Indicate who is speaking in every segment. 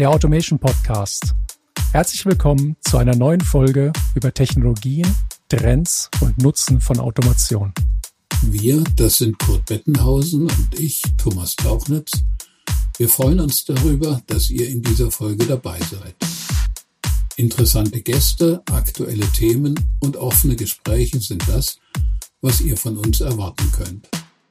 Speaker 1: der Automation Podcast. Herzlich willkommen zu einer neuen Folge über Technologien, Trends und Nutzen von Automation.
Speaker 2: Wir, das sind Kurt Bettenhausen und ich, Thomas Tauchnitz. Wir freuen uns darüber, dass ihr in dieser Folge dabei seid. Interessante Gäste, aktuelle Themen und offene Gespräche sind das, was ihr von uns erwarten könnt.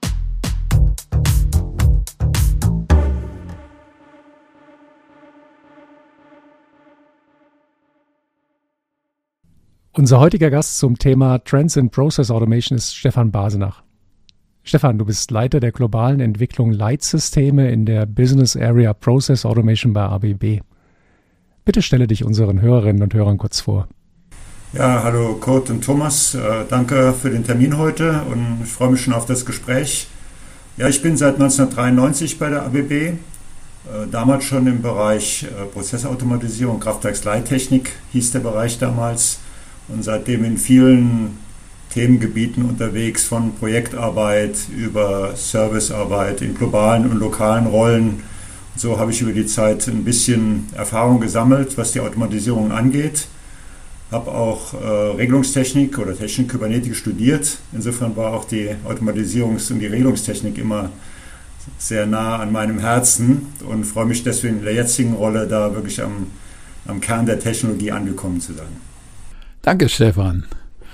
Speaker 1: Unser heutiger Gast zum Thema Trends in Process Automation ist Stefan Basenach. Stefan, du bist Leiter der globalen Entwicklung Leitsysteme in der Business Area Process Automation bei ABB. Bitte stelle dich unseren Hörerinnen und Hörern kurz vor.
Speaker 3: Ja, hallo Kurt und Thomas. Danke für den Termin heute und ich freue mich schon auf das Gespräch. Ja, ich bin seit 1993 bei der ABB, damals schon im Bereich Prozessautomatisierung, Kraftwerksleittechnik hieß der Bereich damals. Und seitdem in vielen Themengebieten unterwegs, von Projektarbeit über Servicearbeit in globalen und lokalen Rollen. So habe ich über die Zeit ein bisschen Erfahrung gesammelt, was die Automatisierung angeht. Habe auch Regelungstechnik oder Technik-Kybernetik studiert. Insofern war auch die Automatisierungs- und die Regelungstechnik immer sehr nah an meinem Herzen und freue mich deswegen in der jetzigen Rolle da wirklich am Kern der Technologie angekommen zu sein.
Speaker 2: Danke, Stefan.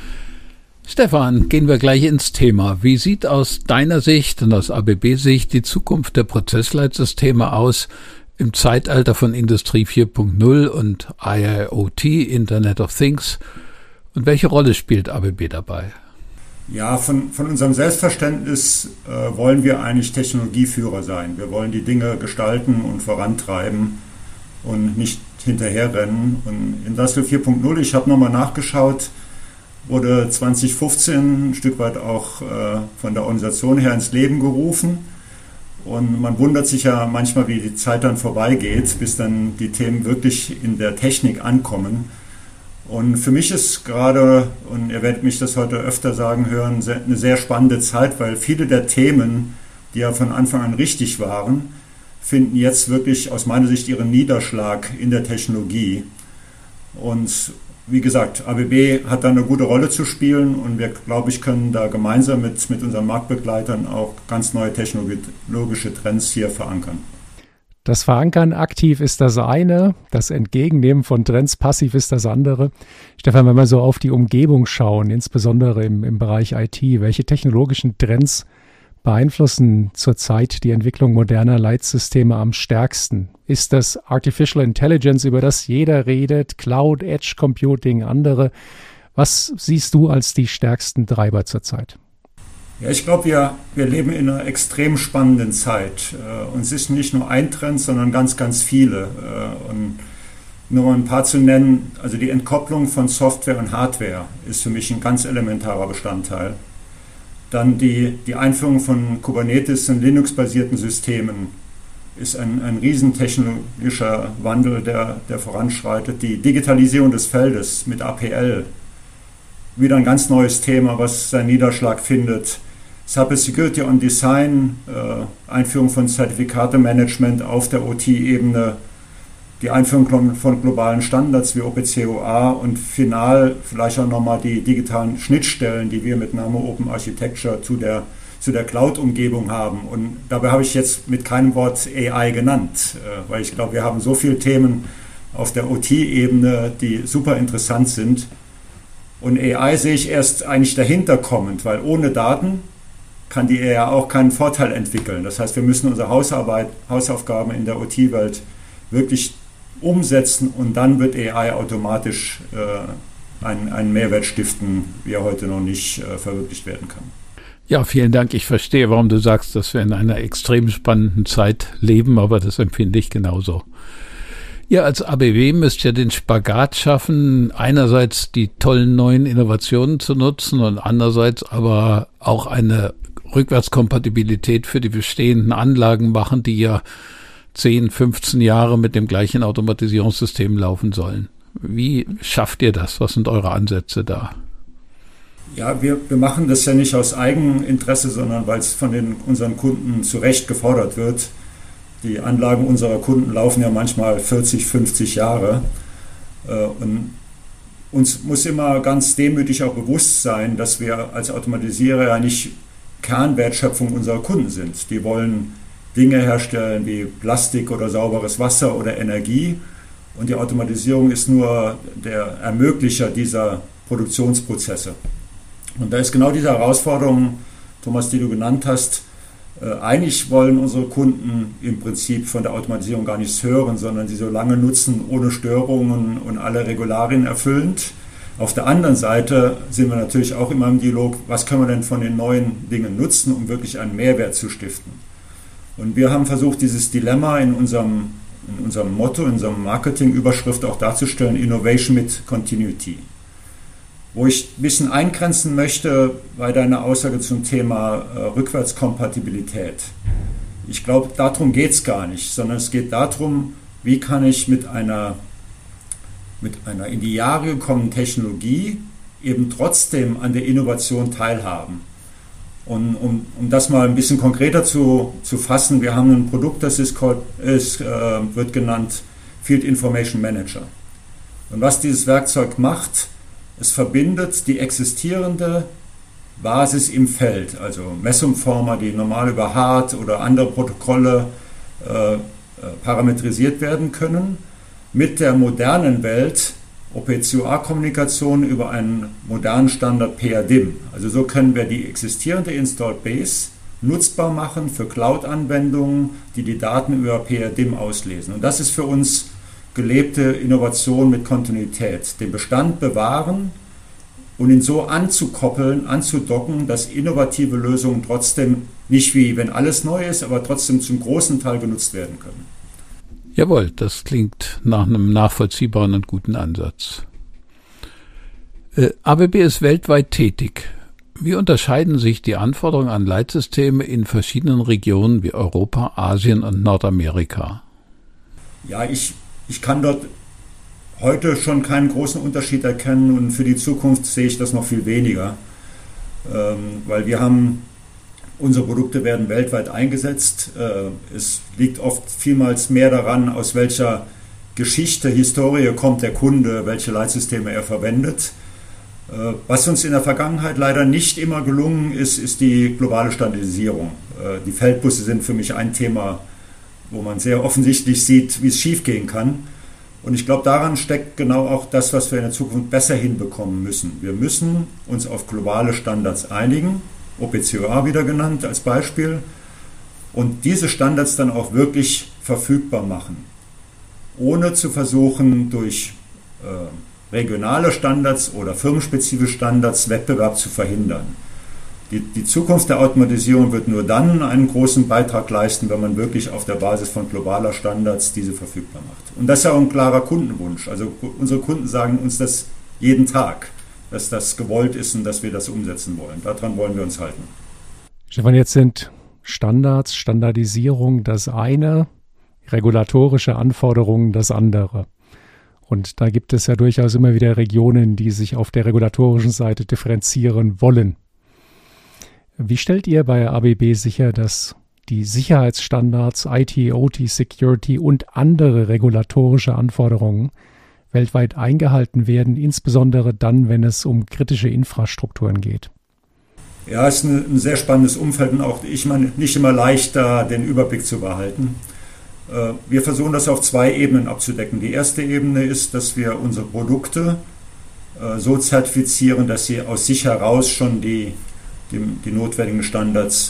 Speaker 2: Stefan, gehen wir gleich ins Thema. Wie sieht aus deiner Sicht und aus ABB-Sicht die Zukunft der Prozessleitsysteme aus im Zeitalter von Industrie 4.0 und IIoT, Internet of Things? Und welche Rolle spielt ABB dabei?
Speaker 3: Ja, von unserem Selbstverständnis wollen wir eigentlich Technologieführer sein. Wir wollen die Dinge gestalten und vorantreiben und nicht hinterherrennen. Und Industrie 4.0, ich habe nochmal nachgeschaut, wurde 2015 ein Stück weit auch von der Organisation her ins Leben gerufen. Und man wundert sich ja manchmal, wie die Zeit dann vorbeigeht, bis dann die Themen wirklich in der Technik ankommen. Und für mich ist gerade, und ihr werdet mich das heute öfter sagen hören, eine sehr spannende Zeit, weil viele der Themen, die ja von Anfang an richtig waren, finden jetzt wirklich aus meiner Sicht ihren Niederschlag in der Technologie. Und wie gesagt, ABB hat da eine gute Rolle zu spielen und wir, glaube ich, können da gemeinsam mit unseren Marktbegleitern auch ganz neue technologische Trends hier verankern.
Speaker 1: Das Verankern aktiv ist das eine, das Entgegennehmen von Trends passiv ist das andere. Stefan, wenn wir so auf die Umgebung schauen, insbesondere im Bereich IT, welche technologischen Trends beeinflussen zurzeit die Entwicklung moderner Leitsysteme am stärksten? Ist das Artificial Intelligence, über das jeder redet, Cloud, Edge Computing, andere? Was siehst du als die stärksten Treiber zurzeit?
Speaker 3: Ja, ich glaube, wir leben in einer extrem spannenden Zeit. Und es ist nicht nur ein Trend, sondern ganz, ganz viele. Und nur mal ein paar zu nennen, also die Entkopplung von Software und Hardware ist für mich ein ganz elementarer Bestandteil. Dann die Einführung von Kubernetes und Linux-basierten Systemen ist ein riesentechnologischer Wandel, der voranschreitet. Die Digitalisierung des Feldes mit APL, wieder ein ganz neues Thema, was seinen Niederschlag findet. Cyber Security on Design, Einführung von Zertifikatemanagement auf der OT-Ebene, die Einführung von globalen Standards wie OPC-UA und final vielleicht auch nochmal die digitalen Schnittstellen, die wir mit NAMO Open Architecture zu der Cloud-Umgebung haben. Und dabei habe ich jetzt mit keinem Wort AI genannt, weil ich glaube, wir haben so viele Themen auf der OT-Ebene, die super interessant sind. Und AI sehe ich erst eigentlich dahinter kommend, weil ohne Daten kann die AI auch keinen Vorteil entwickeln. Das heißt, wir müssen unsere Hausaufgaben in der OT-Welt wirklich umsetzen und dann wird AI automatisch einen Mehrwert stiften, wie er heute noch nicht verwirklicht werden kann.
Speaker 2: Ja, vielen Dank. Ich verstehe, warum du sagst, dass wir in einer extrem spannenden Zeit leben, aber das empfinde ich genauso. Ihr als ABB müsst ja den Spagat schaffen, einerseits die tollen neuen Innovationen zu nutzen und andererseits aber auch eine Rückwärtskompatibilität für die bestehenden Anlagen machen, die ja 10, 15 Jahre mit dem gleichen Automatisierungssystem laufen sollen. Wie schafft ihr das? Was sind eure Ansätze da?
Speaker 3: Ja, wir machen das ja nicht aus Eigeninteresse, sondern weil es von unseren Kunden zu Recht gefordert wird. Die Anlagen unserer Kunden laufen ja manchmal 40, 50 Jahre. Und uns muss immer ganz demütig auch bewusst sein, dass wir als Automatisierer ja nicht Kernwertschöpfung unserer Kunden sind. Die wollen Dinge herstellen wie Plastik oder sauberes Wasser oder Energie. Und die Automatisierung ist nur der Ermöglicher dieser Produktionsprozesse. Und da ist genau diese Herausforderung, Thomas, die du genannt hast. Eigentlich wollen unsere Kunden im Prinzip von der Automatisierung gar nichts hören, sondern sie so lange nutzen, ohne Störungen und alle Regularien erfüllend. Auf der anderen Seite sind wir natürlich auch immer im Dialog, was können wir denn von den neuen Dingen nutzen, um wirklich einen Mehrwert zu stiften. Und wir haben versucht, dieses Dilemma in unserem Motto, in unserem Marketing-Überschrift auch darzustellen, Innovation mit Continuity. Wo ich ein bisschen eingrenzen möchte bei deiner Aussage zum Thema Rückwärtskompatibilität. Ich glaube, darum geht es gar nicht, sondern es geht darum, wie kann ich mit einer in die Jahre gekommenen Technologie eben trotzdem an der Innovation teilhaben. Und um das mal ein bisschen konkreter zu fassen, wir haben ein Produkt, das wird genannt Field Information Manager. Und was dieses Werkzeug macht, es verbindet die existierende Basis im Feld, also Messumformer, die normal über HART oder andere Protokolle parametrisiert werden können, mit der modernen Welt OPC-UA-Kommunikation über einen modernen Standard PADIM. Also so können wir die existierende Installed Base nutzbar machen für Cloud-Anwendungen, die die Daten über PADIM auslesen. Und das ist für uns gelebte Innovation mit Kontinuität. Den Bestand bewahren und ihn so anzukoppeln, anzudocken, dass innovative Lösungen trotzdem nicht wie wenn alles neu ist, aber trotzdem zum großen Teil genutzt werden können.
Speaker 2: Jawohl, das klingt nach einem nachvollziehbaren und guten Ansatz. ABB ist weltweit tätig. Wie unterscheiden sich die Anforderungen an Leitsysteme in verschiedenen Regionen wie Europa, Asien und Nordamerika?
Speaker 3: Ja, ich kann dort heute schon keinen großen Unterschied erkennen und für die Zukunft sehe ich das noch viel weniger, weil unsere Produkte werden weltweit eingesetzt. Es liegt oft vielmals mehr daran, aus welcher Historie kommt der Kunde, welche Leitsysteme er verwendet. Was uns in der Vergangenheit leider nicht immer gelungen ist, ist die globale Standardisierung. Die Feldbusse sind für mich ein Thema, wo man sehr offensichtlich sieht, wie es schiefgehen kann. Und ich glaube, daran steckt genau auch das, was wir in der Zukunft besser hinbekommen müssen. Wir müssen uns auf globale Standards einigen, OPC-UA wieder genannt als Beispiel, und diese Standards dann auch wirklich verfügbar machen, ohne zu versuchen, durch regionale Standards oder firmenspezifische Standards Wettbewerb zu verhindern. Die Zukunft der Automatisierung wird nur dann einen großen Beitrag leisten, wenn man wirklich auf der Basis von globaler Standards diese verfügbar macht. Und das ist ja auch ein klarer Kundenwunsch. Also unsere Kunden sagen uns das jeden Tag, dass das gewollt ist und dass wir das umsetzen wollen. Daran wollen wir uns halten.
Speaker 1: Stefan, jetzt sind Standards, Standardisierung das eine, regulatorische Anforderungen das andere. Und da gibt es ja durchaus immer wieder Regionen, die sich auf der regulatorischen Seite differenzieren wollen. Wie stellt ihr bei ABB sicher, dass die Sicherheitsstandards, IT, OT, Security und andere regulatorische Anforderungen weltweit eingehalten werden, insbesondere dann, wenn es um kritische Infrastrukturen geht?
Speaker 3: Ja, es ist ein sehr spannendes Umfeld und auch nicht immer leicht, da den Überblick zu behalten. Wir versuchen das auf zwei Ebenen abzudecken. Die erste Ebene ist, dass wir unsere Produkte so zertifizieren, dass sie aus sich heraus schon die notwendigen Standards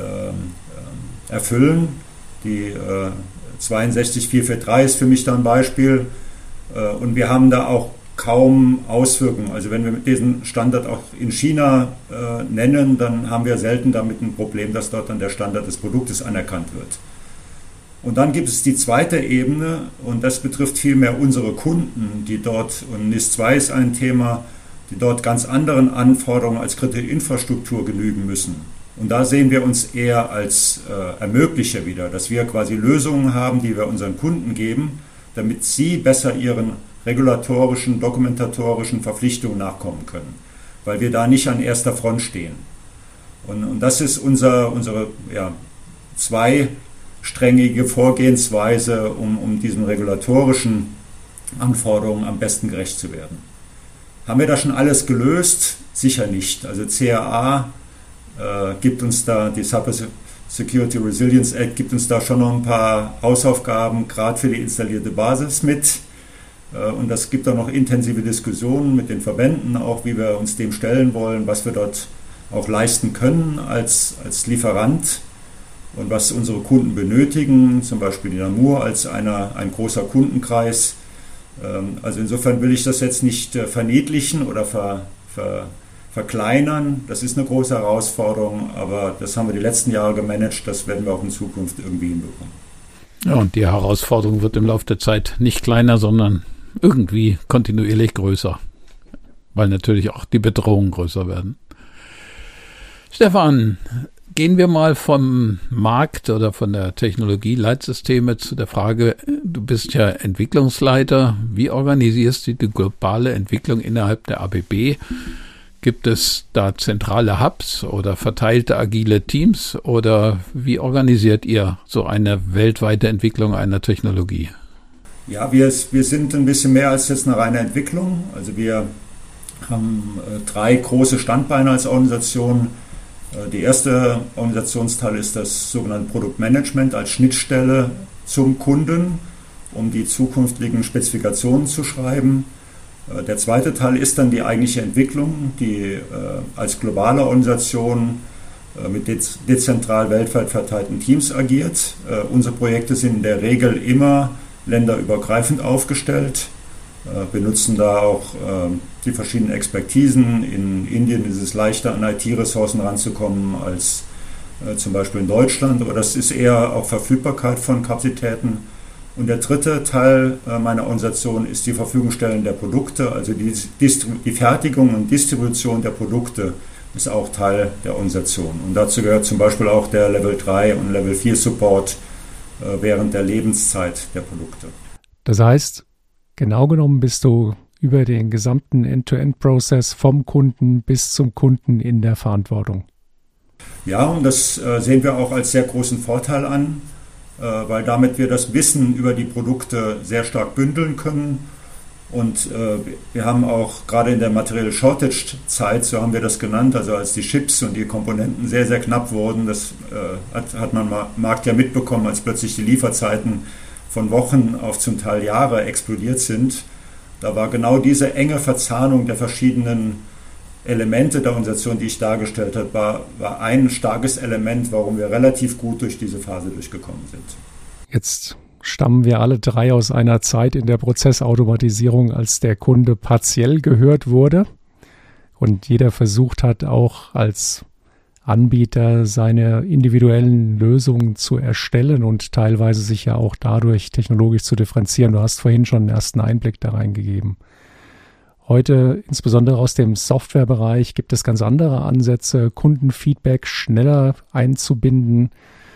Speaker 3: erfüllen. Die 62443 ist für mich da ein Beispiel. Und wir haben da auch kaum Auswirkungen. Also wenn wir diesen Standard auch in China nennen, dann haben wir selten damit ein Problem, dass dort dann der Standard des Produktes anerkannt wird. Und dann gibt es die zweite Ebene, und das betrifft vielmehr unsere Kunden, die dort, und NIS2 ist ein Thema, die dort ganz anderen Anforderungen als kritische Infrastruktur genügen müssen. Und da sehen wir uns eher als Ermöglicher wieder, dass wir quasi Lösungen haben, die wir unseren Kunden geben, damit sie besser ihren regulatorischen, dokumentatorischen Verpflichtungen nachkommen können, weil wir da nicht an erster Front stehen. Und das ist unsere zwei strengige Vorgehensweise, um diesen regulatorischen Anforderungen am besten gerecht zu werden. Haben wir da schon alles gelöst? Sicher nicht. Also CRA gibt uns da, die Cyber Security Resilience Act gibt uns da schon noch ein paar Hausaufgaben, gerade für die installierte Basis mit. Und das gibt auch noch intensive Diskussionen mit den Verbänden, auch wie wir uns dem stellen wollen, was wir dort auch leisten können als Lieferant und was unsere Kunden benötigen, zum Beispiel die Namur als ein großer Kundenkreis. Also insofern will ich das jetzt nicht verniedlichen oder verkleinern. Das ist eine große Herausforderung, aber das haben wir die letzten Jahre gemanagt, das werden wir auch in Zukunft irgendwie hinbekommen.
Speaker 2: Ja, und die Herausforderung wird im Laufe der Zeit nicht kleiner, sondern irgendwie kontinuierlich größer, weil natürlich auch die Bedrohungen größer werden. Stefan, gehen wir mal vom Markt oder von der Technologie Leitsysteme zu der Frage, du bist ja Entwicklungsleiter. Wie organisierst du die globale Entwicklung innerhalb der ABB? Gibt es da zentrale Hubs oder verteilte agile Teams oder wie organisiert ihr so eine weltweite Entwicklung einer Technologie?
Speaker 3: Ja, wir sind ein bisschen mehr als jetzt eine reine Entwicklung. Also wir haben 3 große Standbeine als Organisation. Die erste Organisationsteil ist das sogenannte Produktmanagement als Schnittstelle zum Kunden, um die zukünftigen Spezifikationen zu schreiben. Der zweite Teil ist dann die eigentliche Entwicklung, die als globale Organisation mit dezentral weltweit verteilten Teams agiert. Unsere Projekte sind in der Regel immer länderübergreifend aufgestellt, benutzen da auch die verschiedenen Expertisen. In Indien ist es leichter, an IT-Ressourcen ranzukommen als zum Beispiel in Deutschland, aber das ist eher auch Verfügbarkeit von Kapazitäten. Und der dritte Teil meiner Organisation ist die Verfügungstellung der Produkte, also die Fertigung und Distribution der Produkte ist auch Teil der Organisation. Und dazu gehört zum Beispiel auch der Level 3 und Level 4 Support während der Lebenszeit der Produkte.
Speaker 1: Das heißt, genau genommen bist du über den gesamten End-to-End-Prozess vom Kunden bis zum Kunden in der Verantwortung.
Speaker 3: Ja, und das sehen wir auch als sehr großen Vorteil an, weil damit wir das Wissen über die Produkte sehr stark bündeln können. Und wir haben auch gerade in der Material Shortage-Zeit, so haben wir das genannt, also als die Chips und die Komponenten sehr, sehr knapp wurden, das hat man am Markt ja mitbekommen, als plötzlich die Lieferzeiten von Wochen auf zum Teil Jahre explodiert sind. Da war genau diese enge Verzahnung der verschiedenen Elemente der Organisation, die ich dargestellt habe, war ein starkes Element, warum wir relativ gut durch diese Phase durchgekommen sind.
Speaker 1: Jetzt stammen wir alle 3 aus einer Zeit in der Prozessautomatisierung, als der Kunde partiell gehört wurde und jeder versucht hat, auch als Anbieter seine individuellen Lösungen zu erstellen und teilweise sich ja auch dadurch technologisch zu differenzieren. Du hast vorhin schon einen ersten Einblick da reingegeben. Heute, insbesondere aus dem Softwarebereich, gibt es ganz andere Ansätze, Kundenfeedback schneller einzubinden,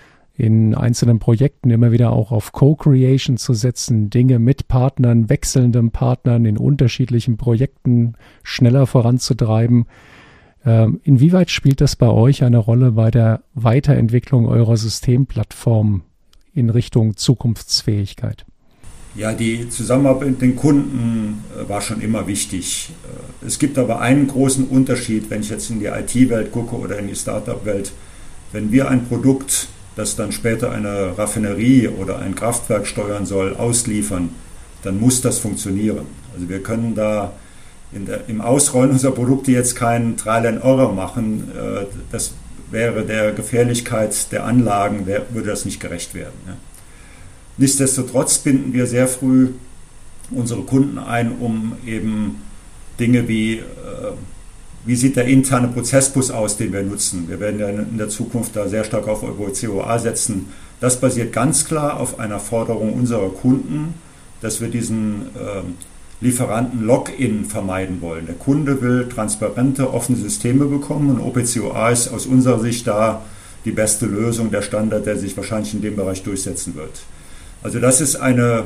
Speaker 1: in einzelnen Projekten immer wieder auch auf Co-Creation zu setzen, Dinge mit Partnern, wechselnden Partnern in unterschiedlichen Projekten schneller voranzutreiben. Inwieweit spielt das bei euch eine Rolle bei der Weiterentwicklung eurer Systemplattform in Richtung Zukunftsfähigkeit?
Speaker 3: Ja, die Zusammenarbeit mit den Kunden war schon immer wichtig. Es gibt aber einen großen Unterschied, wenn ich jetzt in die IT-Welt gucke oder in die Startup-Welt. Wenn wir ein Produkt, das dann später eine Raffinerie oder ein Kraftwerk steuern soll, ausliefern, dann muss das funktionieren. Also wir können da im Ausrollen unserer Produkte jetzt keinen Trial and Error machen. Das wäre der Gefährlichkeit der Anlagen, würde das nicht gerecht werden. Nichtsdestotrotz binden wir sehr früh unsere Kunden ein, um eben Dinge wie sieht der interne Prozessbus aus, den wir nutzen. Wir werden ja in der Zukunft da sehr stark auf COA setzen. Das basiert ganz klar auf einer Forderung unserer Kunden, dass wir diesen Lieferanten Login vermeiden wollen. Der Kunde will transparente, offene Systeme bekommen und OPCOA ist aus unserer Sicht da die beste Lösung, der Standard, der sich wahrscheinlich in dem Bereich durchsetzen wird. Also das ist eine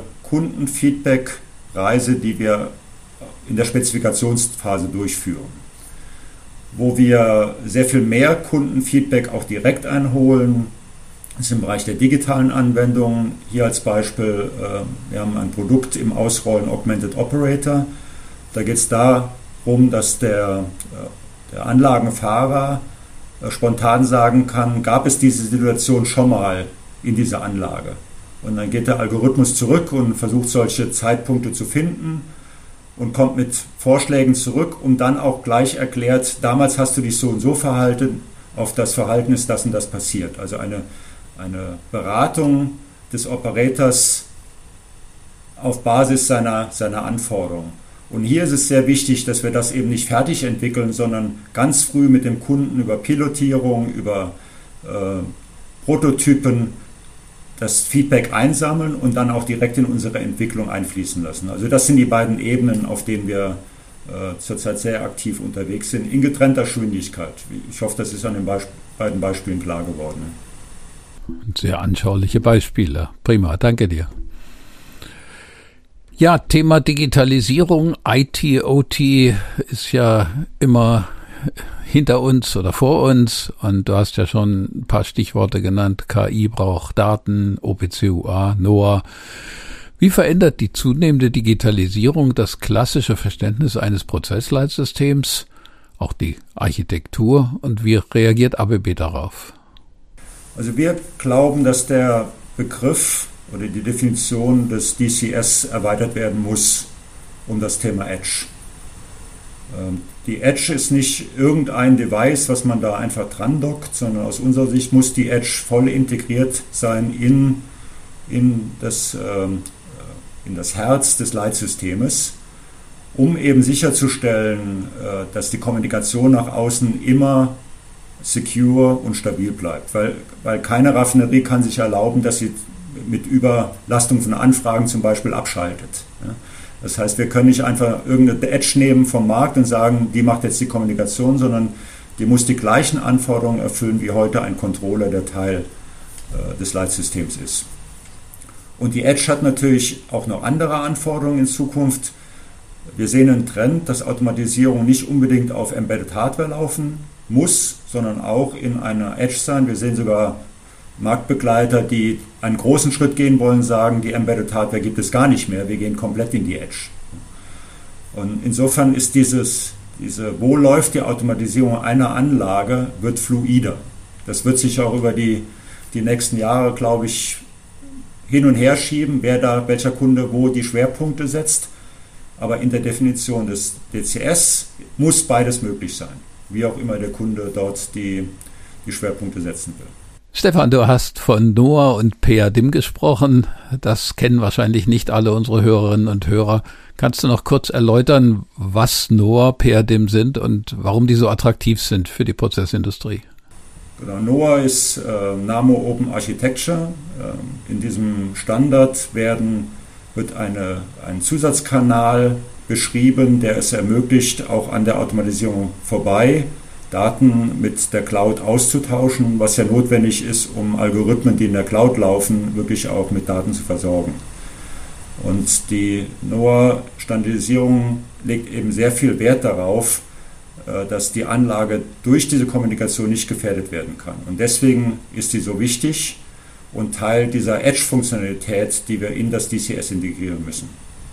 Speaker 3: Kundenfeedback-Reise, die wir in der Spezifikationsphase durchführen, wo wir sehr viel mehr Kundenfeedback auch direkt einholen, Das ist im Bereich der digitalen Anwendungen. Hier als Beispiel, wir haben ein Produkt im Ausrollen Augmented Operator. Da geht es darum, dass der Anlagenfahrer spontan sagen kann, gab es diese Situation schon mal in dieser Anlage? Und dann geht der Algorithmus zurück und versucht solche Zeitpunkte zu finden und kommt mit Vorschlägen zurück und dann auch gleich erklärt, damals hast du dich so und so verhalten, auf das Verhalten ist das und das passiert. Also eine Beratung des Operators auf Basis seiner Anforderungen. Und hier ist es sehr wichtig, dass wir das eben nicht fertig entwickeln, sondern ganz früh mit dem Kunden über Pilotierung, über Prototypen das Feedback einsammeln und dann auch direkt in unsere Entwicklung einfließen lassen. Also das sind die beiden Ebenen, auf denen wir zurzeit sehr aktiv unterwegs sind, in getrennter Geschwindigkeit. Ich hoffe, das ist an den beiden Beispielen klar geworden.
Speaker 2: Sehr anschauliche Beispiele. Prima, danke dir. Ja, Thema Digitalisierung, IT, OT ist ja immer hinter uns oder vor uns und du hast ja schon ein paar Stichworte genannt. KI braucht Daten, OPC-UA, NOAA. Wie verändert die zunehmende Digitalisierung das klassische Verständnis eines Prozessleitsystems, auch die Architektur, und wie reagiert ABB darauf?
Speaker 3: Also wir glauben, dass der Begriff oder die Definition des DCS erweitert werden muss um das Thema Edge. Die Edge ist nicht irgendein Device, was man da einfach dran dockt, sondern aus unserer Sicht muss die Edge voll integriert sein in das Herz des Leitsystems, um eben sicherzustellen, dass die Kommunikation nach außen immer secure und stabil bleibt. Weil keine Raffinerie kann sich erlauben, dass sie mit Überlastung von Anfragen zum Beispiel abschaltet. Das heißt, wir können nicht einfach irgendeine Edge nehmen vom Markt und sagen, die macht jetzt die Kommunikation, sondern die muss die gleichen Anforderungen erfüllen wie heute ein Controller, der Teil des Leitsystems ist. Und die Edge hat natürlich auch noch andere Anforderungen in Zukunft. Wir sehen einen Trend, dass Automatisierung nicht unbedingt auf Embedded Hardware laufen muss, sondern auch in einer Edge sein. Wir sehen sogar Marktbegleiter, die einen großen Schritt gehen wollen, sagen, die Embedded Hardware gibt es gar nicht mehr, wir gehen komplett in die Edge. Und insofern ist wo läuft die Automatisierung einer Anlage, wird fluider. Das wird sich auch über die nächsten Jahre, glaube ich, hin und her schieben, welcher Kunde wo die Schwerpunkte setzt. Aber in der Definition des DCS muss beides möglich sein, wie auch immer der Kunde dort die Schwerpunkte setzen will.
Speaker 2: Stefan, du hast von NOAA und PADIM gesprochen. Das kennen wahrscheinlich nicht alle unsere Hörerinnen und Hörer. Kannst du noch kurz erläutern, was NOAA, PADIM sind und warum die so attraktiv sind für die Prozessindustrie?
Speaker 3: Genau, NOAA ist NAMO Open Architecture. In diesem Standard wird ein Zusatzkanal beschrieben, der es ermöglicht, auch an der Automatisierung vorbei Daten mit der Cloud auszutauschen, was ja notwendig ist, um Algorithmen, die in der Cloud laufen, wirklich auch mit Daten zu versorgen. Und die NOAA-Standardisierung legt eben sehr viel Wert darauf, dass die Anlage durch diese Kommunikation nicht gefährdet werden kann. Und deswegen ist sie so wichtig und Teil dieser Edge-Funktionalität, die wir in das DCS integrieren müssen.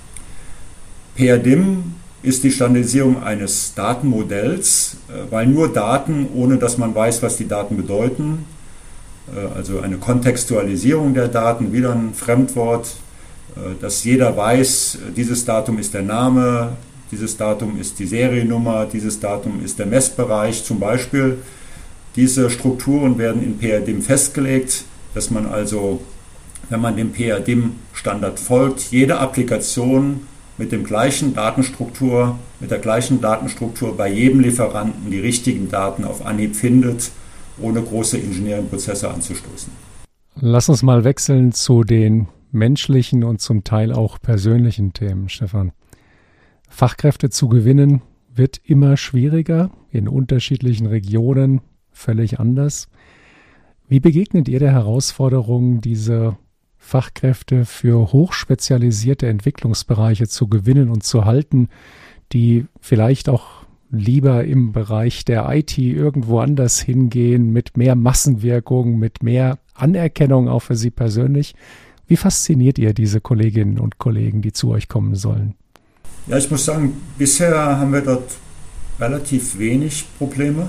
Speaker 3: PADIM ist die Standardisierung eines Datenmodells, weil nur Daten, ohne dass man weiß, was die Daten bedeuten, also eine Kontextualisierung der Daten, wieder ein Fremdwort, dass jeder weiß, dieses Datum ist der Name, dieses Datum ist die Seriennummer, dieses Datum ist der Messbereich zum Beispiel. Diese Strukturen werden in PADIM festgelegt, dass man also, wenn man dem PADIM-Standard folgt, jede Applikation mit der gleichen Datenstruktur bei jedem Lieferanten die richtigen Daten auf Anhieb findet, ohne große Engineering-Prozesse anzustoßen.
Speaker 1: Lass uns mal wechseln zu den menschlichen und zum Teil auch persönlichen Themen, Stefan. Fachkräfte zu gewinnen wird immer schwieriger, in unterschiedlichen Regionen völlig anders. Wie begegnet ihr der Herausforderung, diese Fachkräfte für hochspezialisierte Entwicklungsbereiche zu gewinnen und zu halten, die vielleicht auch lieber im Bereich der IT irgendwo anders hingehen, mit mehr Massenwirkung, mit mehr Anerkennung auch für Sie persönlich. Wie fasziniert ihr diese Kolleginnen und Kollegen, die zu euch kommen sollen?
Speaker 3: Ja, ich muss sagen, bisher haben wir dort relativ wenig Probleme.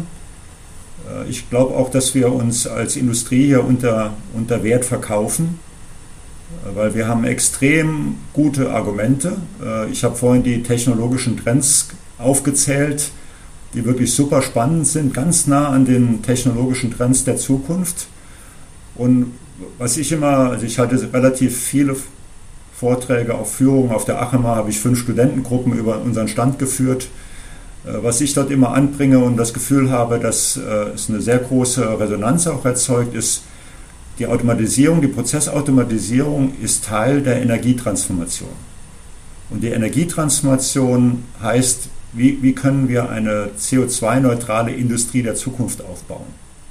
Speaker 3: Ich glaube auch, dass wir uns als Industrie hier unter Wert verkaufen, weil wir haben extrem gute Argumente. Ich habe vorhin die technologischen Trends aufgezählt, die wirklich super spannend sind, ganz nah an den technologischen Trends der Zukunft. Und was ich hatte relativ viele Vorträge auf Führungen. Auf der Achema habe ich 5 Studentengruppen über unseren Stand geführt. Was ich dort immer anbringe und das Gefühl habe, dass es eine sehr große Resonanz auch erzeugt, ist, die Automatisierung, die Prozessautomatisierung ist Teil der Energietransformation. Und die Energietransformation heißt, wie können wir eine CO2-neutrale Industrie der Zukunft aufbauen?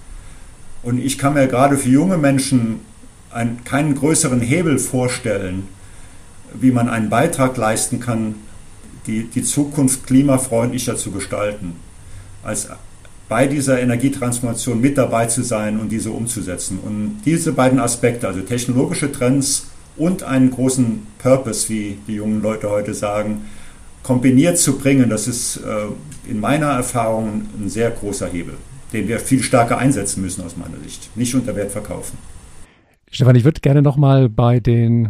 Speaker 3: Und ich kann mir gerade für junge Menschen keinen größeren Hebel vorstellen, wie man einen Beitrag leisten kann, die Zukunft klimafreundlicher zu gestalten, als bei dieser Energietransformation mit dabei zu sein und diese umzusetzen. Und diese beiden Aspekte, also technologische Trends und einen großen Purpose, wie die jungen Leute heute sagen, kombiniert zu bringen, das ist in meiner Erfahrung ein sehr großer Hebel, den wir viel stärker einsetzen müssen aus meiner Sicht, nicht unter Wert verkaufen.
Speaker 1: Stefan, ich würde gerne nochmal bei den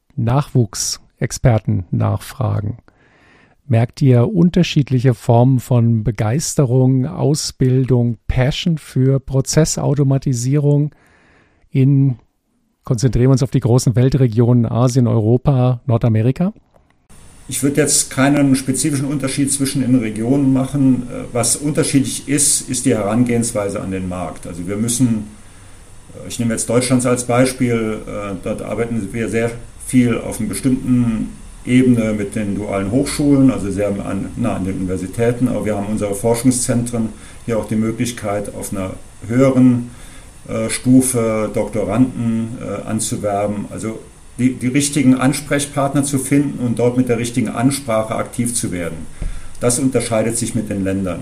Speaker 1: Nachwuchsexperten nachfragen. Merkt ihr unterschiedliche Formen von Begeisterung, Ausbildung, Passion für Prozessautomatisierung konzentrieren wir uns auf die großen Weltregionen Asien, Europa, Nordamerika?
Speaker 3: Ich würde jetzt keinen spezifischen Unterschied zwischen den Regionen machen. Was unterschiedlich ist die Herangehensweise an den Markt. Also wir müssen, ich nehme jetzt Deutschland als Beispiel, dort arbeiten wir sehr viel auf einer bestimmten Ebene mit den dualen Hochschulen, also sehr nah an den Universitäten, aber wir haben unsere Forschungszentren hier auch die Möglichkeit, auf einer höheren Stufe Doktoranden anzuwerben, also die richtigen Ansprechpartner zu finden und dort mit der richtigen Ansprache aktiv zu werden. Das unterscheidet sich mit den Ländern.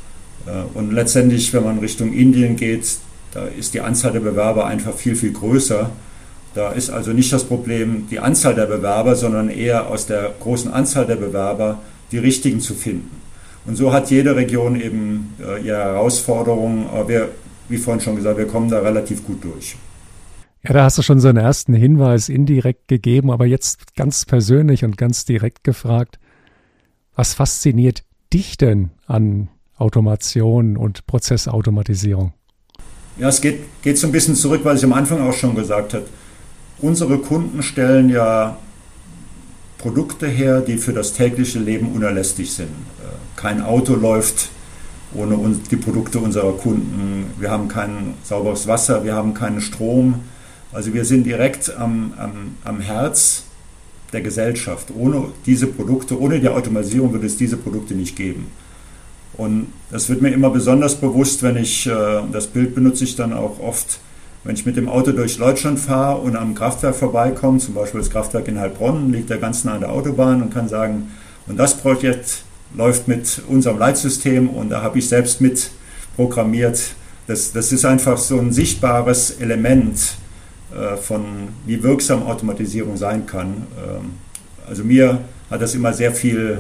Speaker 3: Und letztendlich, wenn man Richtung Indien geht, da ist die Anzahl der Bewerber einfach viel, viel größer. Da ist also nicht das Problem die Anzahl der Bewerber, sondern eher aus der großen Anzahl der Bewerber die richtigen zu finden. Und so hat jede Region eben ihre Herausforderungen, aber wir, wie vorhin schon gesagt, wir kommen da relativ gut durch.
Speaker 1: Ja, da hast du schon so einen ersten Hinweis indirekt gegeben, aber jetzt ganz persönlich und ganz direkt gefragt, was fasziniert dich denn an Automation und Prozessautomatisierung?
Speaker 3: Ja, es geht so ein bisschen zurück, was ich am Anfang auch schon gesagt habe. Unsere Kunden stellen ja Produkte her, die für das tägliche Leben unerlässlich sind. Kein Auto läuft ohne die Produkte unserer Kunden. Wir haben kein sauberes Wasser, wir haben keinen Strom. Also wir sind direkt am Herz der Gesellschaft. Ohne diese Produkte, ohne die Automatisierung würde es diese Produkte nicht geben. Und das wird mir immer besonders bewusst, wenn das Bild benutze ich dann auch oft, wenn ich mit dem Auto durch Deutschland fahre und am Kraftwerk vorbeikomme, zum Beispiel das Kraftwerk in Heilbronn, liegt da ganz nah an der Autobahn und kann sagen, und das Projekt läuft mit unserem Leitsystem und da habe ich selbst mit programmiert. Das ist einfach so ein sichtbares Element von wie wirksam Automatisierung sein kann. Also mir hat das immer sehr viel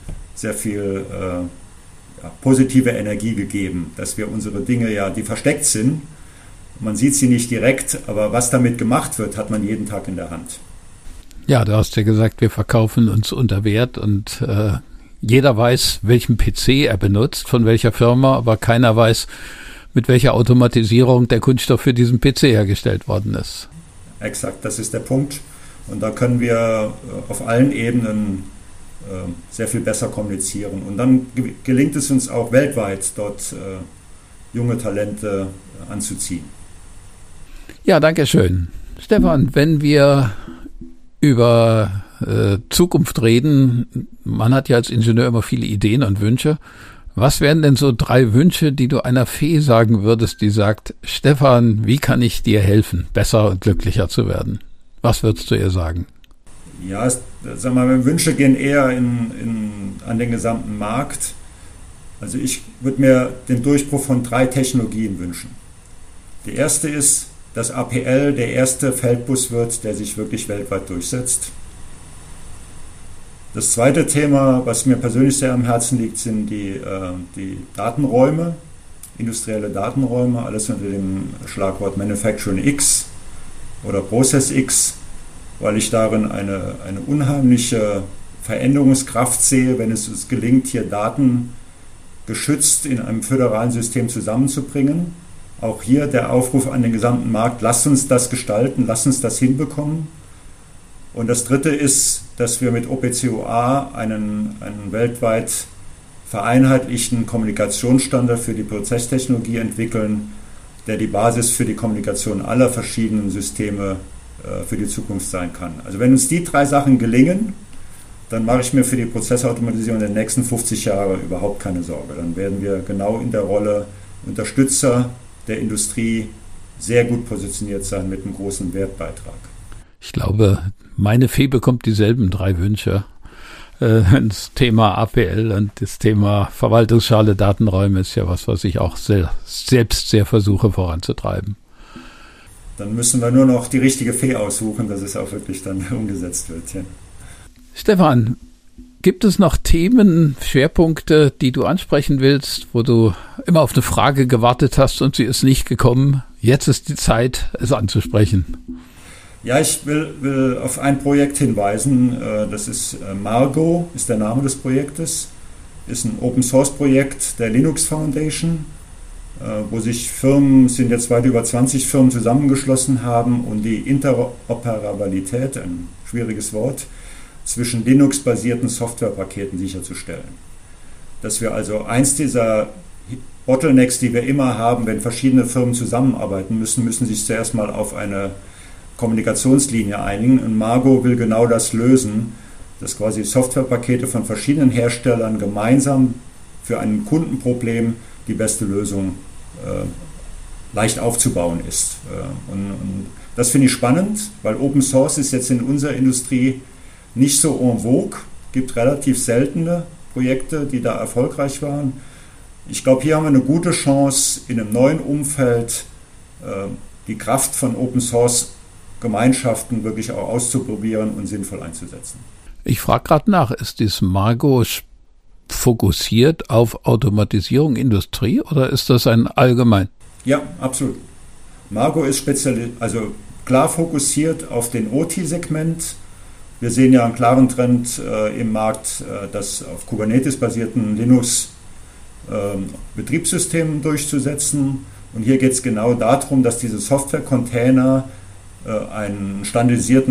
Speaker 3: positive Energie gegeben, dass wir unsere Dinge die versteckt sind. Man sieht sie nicht direkt, aber was damit gemacht wird, hat man jeden Tag in der Hand.
Speaker 2: Ja, du hast ja gesagt, wir verkaufen uns unter Wert und jeder weiß, welchen PC er benutzt, von welcher Firma, aber keiner weiß, mit welcher Automatisierung der Kunststoff für diesen PC hergestellt worden ist.
Speaker 3: Exakt, das ist der Punkt. Und da können wir auf allen Ebenen sehr viel besser kommunizieren. Und dann gelingt es uns auch weltweit, dort junge Talente anzuziehen.
Speaker 2: Ja, danke schön. Stefan, wenn wir über Zukunft reden, man hat ja als Ingenieur immer viele Ideen und Wünsche. Was wären denn so 3 Wünsche, die du einer Fee sagen würdest, die sagt, Stefan, wie kann ich dir helfen, besser und glücklicher zu werden? Was würdest du ihr sagen?
Speaker 3: Ja, sag mal, Wünsche gehen eher an den gesamten Markt. Also ich würde mir den Durchbruch von 3 Technologien wünschen. Die erste ist dass APL der erste Feldbus wird, der sich wirklich weltweit durchsetzt. Das zweite Thema, was mir persönlich sehr am Herzen liegt, sind die Datenräume, industrielle Datenräume, alles unter dem Schlagwort Manufacturing X oder Process X, weil ich darin eine unheimliche Veränderungskraft sehe, wenn es uns gelingt, hier Daten geschützt in einem föderalen System zusammenzubringen. Auch hier der Aufruf an den gesamten Markt, lasst uns das gestalten, lasst uns das hinbekommen. Und das dritte ist, dass wir mit OPCOA einen weltweit vereinheitlichten Kommunikationsstandard für die Prozesstechnologie entwickeln, der die Basis für die Kommunikation aller verschiedenen Systeme für die Zukunft sein kann. Also wenn uns die 3 Sachen gelingen, dann mache ich mir für die Prozessautomatisierung der nächsten 50 Jahre überhaupt keine Sorge. Dann werden wir genau in der Rolle Unterstützer der Industrie sehr gut positioniert sein mit einem großen Wertbeitrag.
Speaker 2: Ich glaube, meine Fee bekommt dieselben 3 Wünsche. Das Thema APL und das Thema verwaltungsschale Datenräume ist ja was ich auch selbst sehr versuche voranzutreiben.
Speaker 3: Dann müssen wir nur noch die richtige Fee aussuchen, dass es auch wirklich dann umgesetzt wird. Ja.
Speaker 2: Stefan, gibt es noch Themen, Schwerpunkte, die du ansprechen willst, wo du immer auf eine Frage gewartet hast und sie ist nicht gekommen? Jetzt ist die Zeit, es anzusprechen.
Speaker 3: Ja, ich will auf ein Projekt hinweisen. Das ist Margo, ist der Name des Projektes. Ist ein Open-Source-Projekt der Linux Foundation, wo sich Firmen, sind jetzt weit über 20 Firmen zusammengeschlossen haben, um die Interoperabilität, ein schwieriges Wort, zwischen Linux-basierten Softwarepaketen sicherzustellen. Dass wir also eins dieser Bottlenecks, die wir immer haben, wenn verschiedene Firmen zusammenarbeiten müssen sich zuerst mal auf eine Kommunikationslinie einigen. Und Margo will genau das lösen, dass quasi Softwarepakete von verschiedenen Herstellern gemeinsam für ein Kundenproblem die beste Lösung leicht aufzubauen ist. Und das finde ich spannend, weil Open Source ist jetzt in unserer Industrie nicht so en vogue, gibt relativ seltene Projekte, die da erfolgreich waren. Ich glaube, hier haben wir eine gute Chance, in einem neuen Umfeld die Kraft von Open Source Gemeinschaften wirklich auch auszuprobieren und sinnvoll einzusetzen.
Speaker 2: Ich frage gerade nach, ist dieses Margo fokussiert auf Automatisierung Industrie oder ist das ein allgemein?
Speaker 3: Ja, absolut. Margo ist also klar fokussiert auf den OT-Segment. Wir sehen ja einen klaren Trend im Markt, das auf Kubernetes-basierten Linux-Betriebssystemen durchzusetzen. Und hier geht es genau darum, dass diese Software-Container eine standardisierte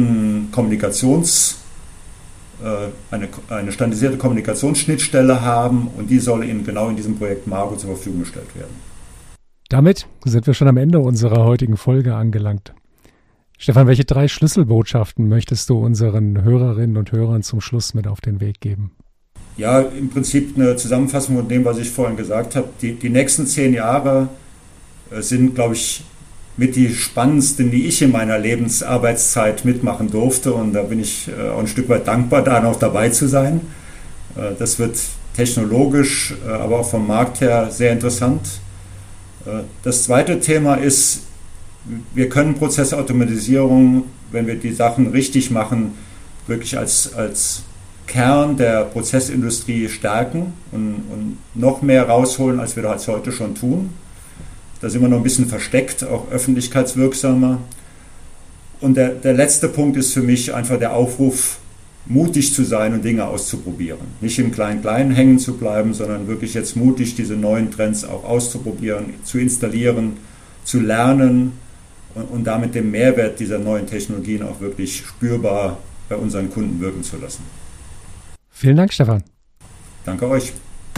Speaker 3: Kommunikationsschnittstelle haben und die soll genau in diesem Projekt Margo zur Verfügung gestellt werden.
Speaker 1: Damit sind wir schon am Ende unserer heutigen Folge angelangt. Stefan, welche 3 Schlüsselbotschaften möchtest du unseren Hörerinnen und Hörern zum Schluss mit auf den Weg geben?
Speaker 3: Ja, im Prinzip eine Zusammenfassung von dem, was ich vorhin gesagt habe. Die nächsten 10 Jahre sind, glaube ich, mit die spannendsten, die ich in meiner Lebensarbeitszeit mitmachen durfte. Und da bin ich auch ein Stück weit dankbar, da noch dabei zu sein. Das wird technologisch, aber auch vom Markt her sehr interessant. Das zweite Thema ist, wir können Prozessautomatisierung, wenn wir die Sachen richtig machen, wirklich als Kern der Prozessindustrie stärken und noch mehr rausholen, als wir das heute schon tun. Da sind wir noch ein bisschen versteckt, auch öffentlichkeitswirksamer. Und der letzte Punkt ist für mich einfach der Aufruf, mutig zu sein und Dinge auszuprobieren. Nicht im Klein-Klein hängen zu bleiben, sondern wirklich jetzt mutig diese neuen Trends auch auszuprobieren, zu installieren, zu lernen und damit den Mehrwert dieser neuen Technologien auch wirklich spürbar bei unseren Kunden wirken zu lassen.
Speaker 1: Vielen Dank, Stefan.
Speaker 3: Danke euch.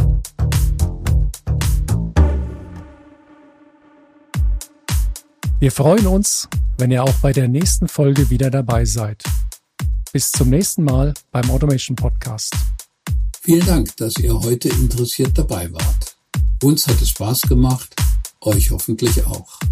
Speaker 1: Wir freuen uns, wenn ihr auch bei der nächsten Folge wieder dabei seid. Bis zum nächsten Mal beim Automation Podcast.
Speaker 2: Vielen Dank, dass ihr heute interessiert dabei wart. Uns hat es Spaß gemacht, euch hoffentlich auch.